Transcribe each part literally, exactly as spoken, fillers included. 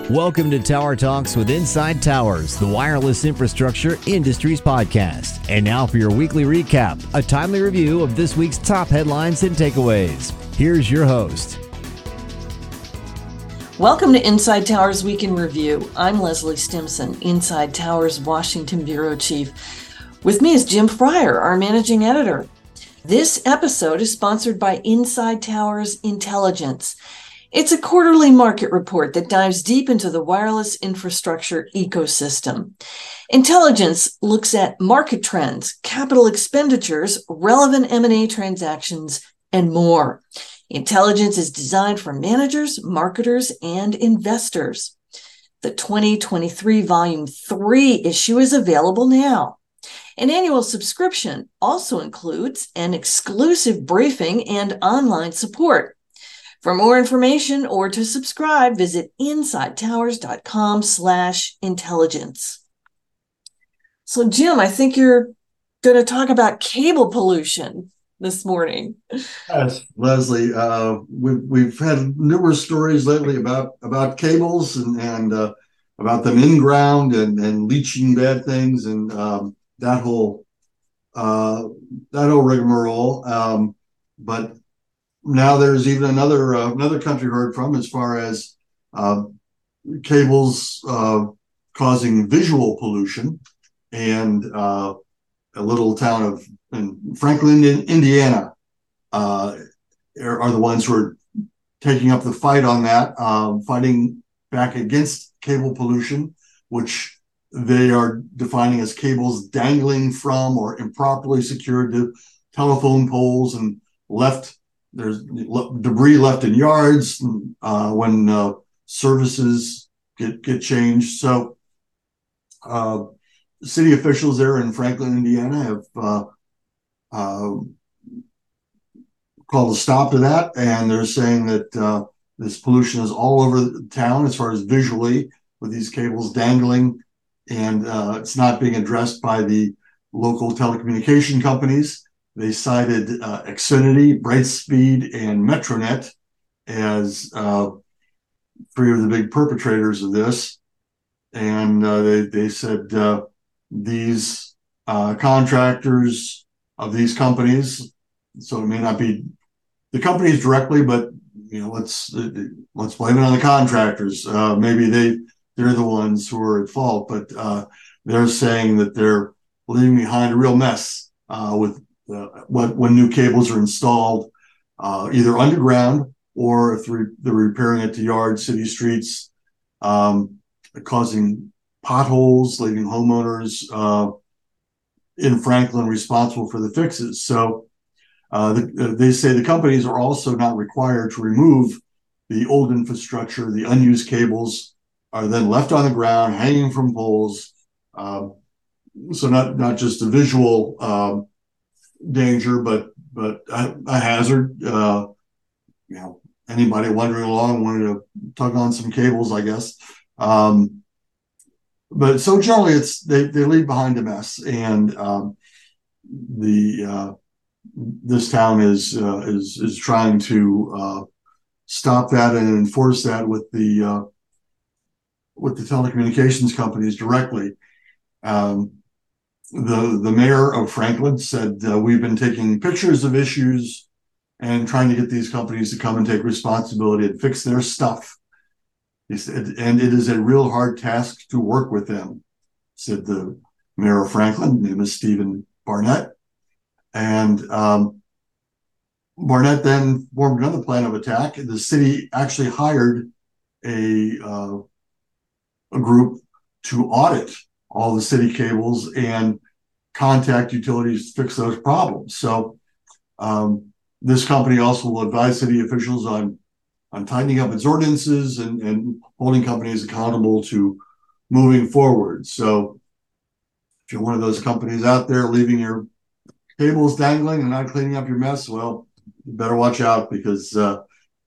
Welcome to Tower Talks with Inside Towers, the wireless infrastructure industry's podcast. And now for your weekly recap, a timely review of this week's top headlines and takeaways. Here's your host. Welcome to Inside Towers Week in Review. I'm Leslie Stimson, Inside Towers Washington Bureau Chief. With me is Jim Fryer, our managing editor. This episode is sponsored by Inside Towers Intelligence. It's a quarterly market report that dives deep into the wireless infrastructure ecosystem. Intelligence looks at market trends, capital expenditures, relevant M and A transactions, and more. Intelligence is designed for managers, marketers, and investors. The twenty twenty-three Volume three issue is available now. An annual subscription also includes an exclusive briefing and online support. For more information or to subscribe, visit insidetowers.com slash intelligence. So, Jim, I think you're going to talk about cable pollution this morning. Yes, Leslie. Uh, we've, we've had numerous stories lately about, about cables and, and uh, about them in ground and, and leaching bad things and um, that whole uh, that whole rigmarole. Um, but now there's even another uh, another country heard from as far as uh, cables uh, causing visual pollution, and uh, a little town of in Franklin, Indiana, uh, are, are the ones who are taking up the fight on that, uh, fighting back against cable pollution, which they are defining as cables dangling from or improperly secured to telephone poles and left. There's debris left in yards uh, when uh, services get get changed. So, uh, city officials there in Franklin, Indiana, have uh, uh, called a stop to that, and they're saying that uh, this pollution is all over the town as far as visually with these cables dangling, and uh, it's not being addressed by the local telecommunication companies. They cited uh, Xfinity, Brightspeed, and Metronet as uh, three of the big perpetrators of this. And uh, they, they said uh, these uh, contractors of these companies, so it may not be the companies directly, but you know, let's let's blame it on the contractors. Uh, maybe they they're the ones who are at fault, but uh, they're saying that they're leaving behind a real mess uh, with. Uh, when, when new cables are installed, uh, either underground or if they're, they're repairing it to yards, city streets, um, causing potholes, leaving homeowners uh, in Franklin responsible for the fixes. So uh, the, they say the companies are also not required to remove the old infrastructure. The unused cables are then left on the ground, hanging from poles. Uh, so not not just a visual uh, danger, but but a, a hazard. Uh, you know, anybody wandering along wanted to tug on some cables, I guess. Um, but so generally, it's they they leave behind a mess, and um, the uh, this town is uh, is is trying to uh, stop that and enforce that with the uh, with the telecommunications companies directly. Um, The the mayor of Franklin said, uh, we've been taking pictures of issues and trying to get these companies to come and take responsibility and fix their stuff. He said, and it is a real hard task to work with them, said the mayor of Franklin. His name is Stephen Barnett. And um, Barnett then formed another plan of attack. The city actually hired a, uh, a group to audit all the city cables and contact utilities to fix those problems. So um, this company also will advise city officials on, on tightening up its ordinances and, and holding companies accountable to moving forward. So if you're one of those companies out there leaving your cables dangling and not cleaning up your mess, well, you better watch out, because uh,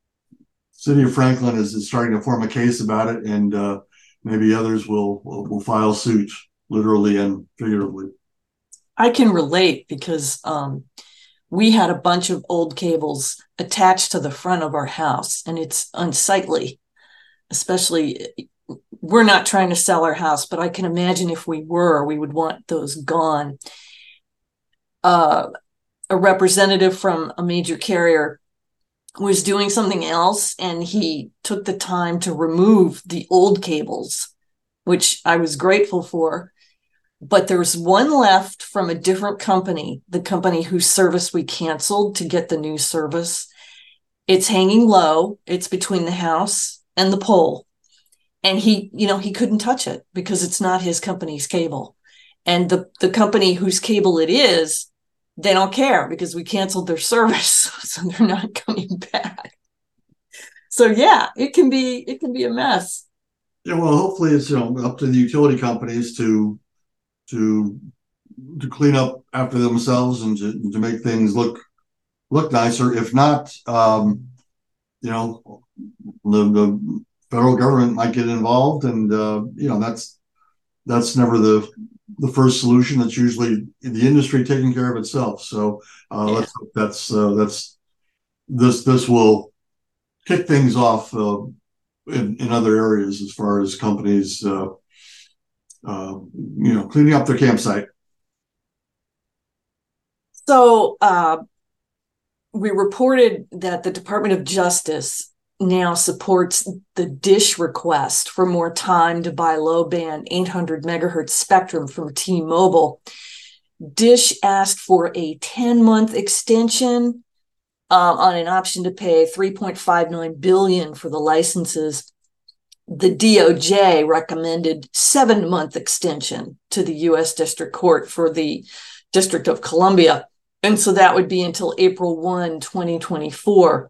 city of Franklin is, is starting to form a case about it, and uh, maybe others will, will will file suit, literally and figuratively. I can relate because um, we had a bunch of old cables attached to the front of our house, and it's unsightly, especially we're not trying to sell our house, but I can imagine if we were, we would want those gone. Uh, a representative from a major carrier was doing something else, and he took the time to remove the old cables, which I was grateful for. But there's one left from a different company, the company whose service we canceled to get the new service. It's hanging low. It's between the house and the pole. And he, you know, he couldn't touch it because it's not his company's cable. And the, the company whose cable it is, they don't care because we canceled their service. So they're not coming back. So yeah, it can be, it can be a mess. Yeah, well, hopefully it's, you know, up to the utility companies to to to clean up after themselves and to, to make things look look nicer. If not, um, you know, the, the federal government might get involved, and uh, you know, that's that's never the the first solution. That's usually the industry taking care of itself. So uh, yeah. let's hope that's uh, that's this this will kick things off uh, in in other areas as far as companies. Uh, Uh, you know, cleaning up their campsite. So uh, we reported that the Department of Justice now supports the DISH request for more time to buy low-band eight hundred megahertz spectrum from T-Mobile. DISH asked for a ten-month extension uh, on an option to pay three point five nine billion dollars for the licenses. The D O J recommended seven-month extension to the U S District Court for the District of Columbia. And so that would be until April first, twenty twenty-four.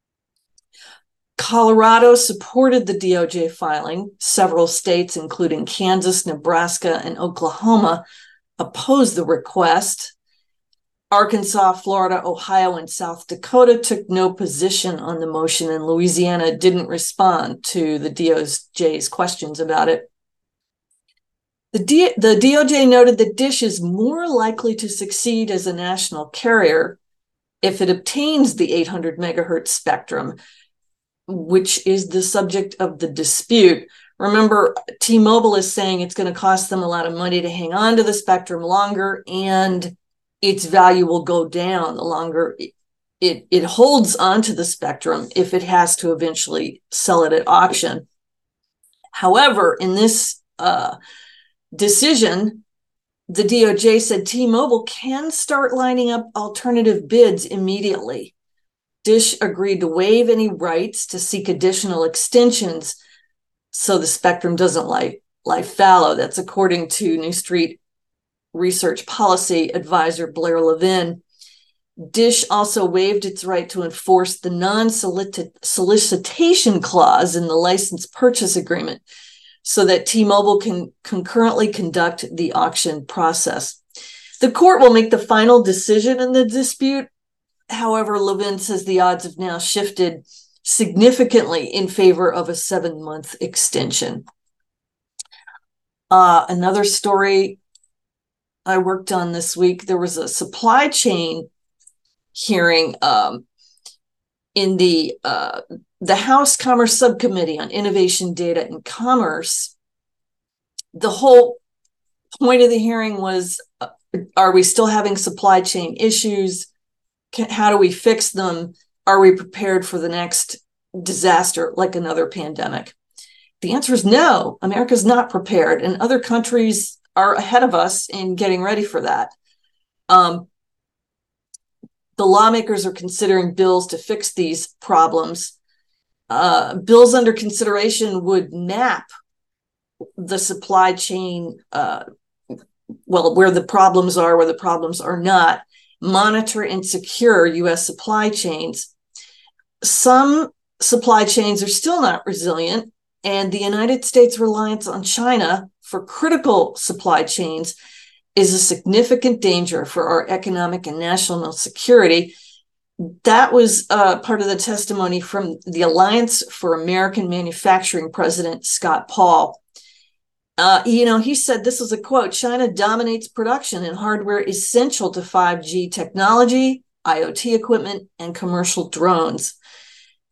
Colorado supported the D O J filing. Several states, including Kansas, Nebraska, and Oklahoma, opposed the request. Arkansas, Florida, Ohio, and South Dakota took no position on the motion, and Louisiana didn't respond to the D O J's questions about it. The, D- the D O J noted that DISH is more likely to succeed as a national carrier if it obtains the eight hundred megahertz spectrum, which is the subject of the dispute. Remember, T-Mobile is saying it's going to cost them a lot of money to hang on to the spectrum longer, and its value will go down the longer it, it, it holds onto the spectrum if it has to eventually sell it at auction. However, in this uh, decision, the D O J said T-Mobile can start lining up alternative bids immediately. DISH agreed to waive any rights to seek additional extensions so the spectrum doesn't lie, lie fallow. That's according to New Street Research Policy Advisor Blair Levin. DISH also waived its right to enforce the non-solicitation clause in the license purchase agreement so that T-Mobile can concurrently conduct the auction process. The court will make the final decision in the dispute. However, Levin says the odds have now shifted significantly in favor of a seven-month extension. Uh, another story I worked on this week, there was a supply chain hearing um, in the uh, the House Commerce Subcommittee on Innovation, Data, and Commerce. The whole point of the hearing was, uh, are we still having supply chain issues? Can, how do we fix them? Are we prepared for the next disaster, like another pandemic? The answer is no. America's not prepared, and other countries are ahead of us in getting ready for that. Um, the lawmakers are considering bills to fix these problems. Uh, bills under consideration would map the supply chain, uh, well, where the problems are, where the problems are not, monitor and secure U S supply chains. Some supply chains are still not resilient, and the United States' reliance on China for critical supply chains is a significant danger for our economic and national security. That was uh, part of the testimony from the Alliance for American Manufacturing president, Scott Paul. Uh, you know, he said, this is a quote, "China dominates production in hardware essential to five G technology, I O T equipment, and commercial drones."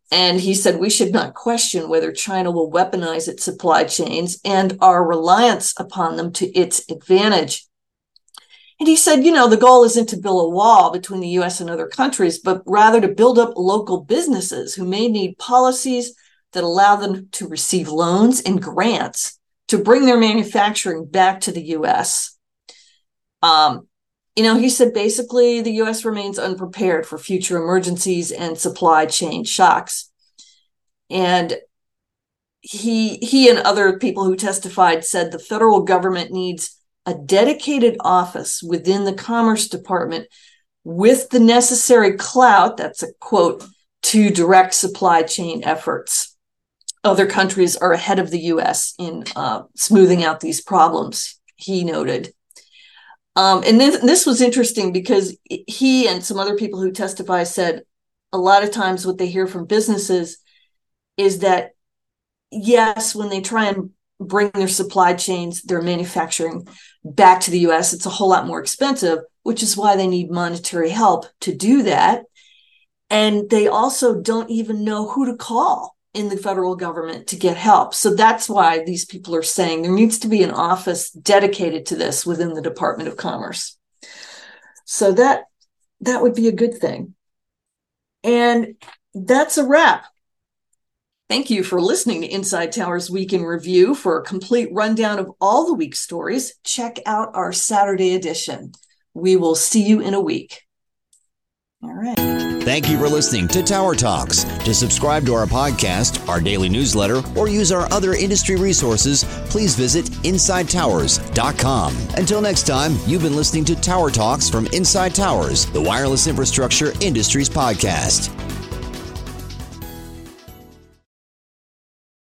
And he said we should not question whether China will weaponize its supply chains and our reliance upon them to its advantage. And he said, you know, the goal isn't to build a wall between the U S and other countries, but rather to build up local businesses who may need policies that allow them to receive loans and grants to bring their manufacturing back to the U S. Um, you know, he said basically the U S remains unprepared for future emergencies and supply chain shocks. And he, he and other people who testified said the federal government needs a dedicated office within the Commerce Department with the necessary clout, that's a quote, to direct supply chain efforts. Other countries are ahead of the U S in uh, smoothing out these problems, he noted. Um, and then this was interesting because he and some other people who testify said a lot of times what they hear from businesses is that, yes, when they try and bring their supply chains, their manufacturing back to the U S, it's a whole lot more expensive, which is why they need monetary help to do that. And they also don't even know who to call in the federal government to get help. So that's why these people are saying there needs to be an office dedicated to this within the Department of Commerce. So that that would be a good thing. And that's a wrap. Thank you for listening to Inside Towers Week in Review. For a complete rundown of all the week's stories, check out our Saturday edition. We will see you in a week. All right. Thank you for listening to Tower Talks. To subscribe to our podcast, our daily newsletter, or use our other industry resources, please visit inside towers dot com. Until next time, you've been listening to Tower Talks from Inside Towers, the Wireless Infrastructure Industries podcast.